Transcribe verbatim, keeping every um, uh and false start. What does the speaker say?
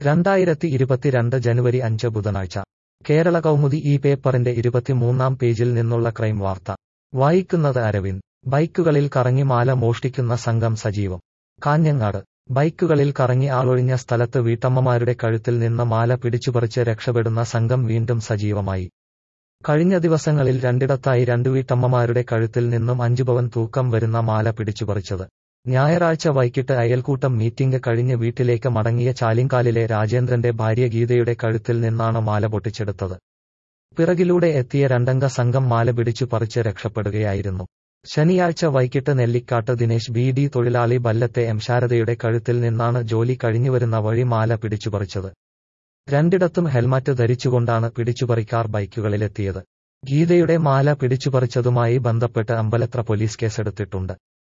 രണ്ടായിരത്തി ഇരുപത്തിരണ്ട് ജനുവരി അഞ്ച് ബുധനാഴ്ച കേരള കൗമുദി ഈ പേപ്പറിന്റെ ഇരുപത്തിമൂന്നാം പേജിൽ നിന്നുള്ള ക്രൈം വാർത്ത വായിക്കുന്നത് അരവിന്ദ്. ബൈക്കുകളിൽ കറങ്ങി മാല മോഷ്ടിക്കുന്ന സംഘം സജീവം. കാഞ്ഞങ്ങാട് ബൈക്കുകളിൽ കറങ്ങി ആളൊഴിഞ്ഞ സ്ഥലത്ത് വീട്ടമ്മമാരുടെ കഴുത്തിൽ നിന്ന് മാല പിടിച്ചുപറിച്ച് രക്ഷപ്പെടുന്ന സംഘം വീണ്ടും സജീവമായി. കഴിഞ്ഞ ദിവസങ്ങളിൽ രണ്ടിടത്തായി രണ്ടു വീട്ടമ്മമാരുടെ കഴുത്തിൽ നിന്നും അഞ്ചു പവൻ തൂക്കം വരുന്ന മാല പിടിച്ചുപറിച്ചത്. ഞായറാഴ്ച വൈകിട്ട് അയൽക്കൂട്ടം മീറ്റിംഗ് കഴിഞ്ഞ് വീട്ടിലേക്ക് മടങ്ങിയ ചാലിങ്കാലിലെ രാജേന്ദ്രന്റെ ഭാര്യ ഗീതയുടെ കഴുത്തിൽ നിന്നാണ് മാല പൊട്ടിച്ചെടുത്തത്. പിറകിലൂടെ എത്തിയ രണ്ടംഗ സംഘം മാല പിടിച്ചു പറിച്ച് രക്ഷപ്പെടുകയായിരുന്നു. ശനിയാഴ്ച വൈകിട്ട് നെല്ലിക്കാട്ട് ദിനേശ് ബി ഡി തൊഴിലാളി ബല്ലത്തെ എം ശാരദയുടെ കഴുത്തിൽ നിന്നാണ് ജോലി കഴിഞ്ഞുവരുന്ന വഴി മാല പിടിച്ചുപറിച്ചത്. രണ്ടിടത്തും ഹെൽമറ്റ് ധരിച്ചുകൊണ്ടാണ് പിടിച്ചുപറിക്കാർ ബൈക്കുകളിലെത്തിയത്. ഗീതയുടെ മാല പിടിച്ചുപറിച്ചതുമായി ബന്ധപ്പെട്ട് അമ്പലത്ര പോലീസ് കേസെടുത്തിട്ടുണ്ട്.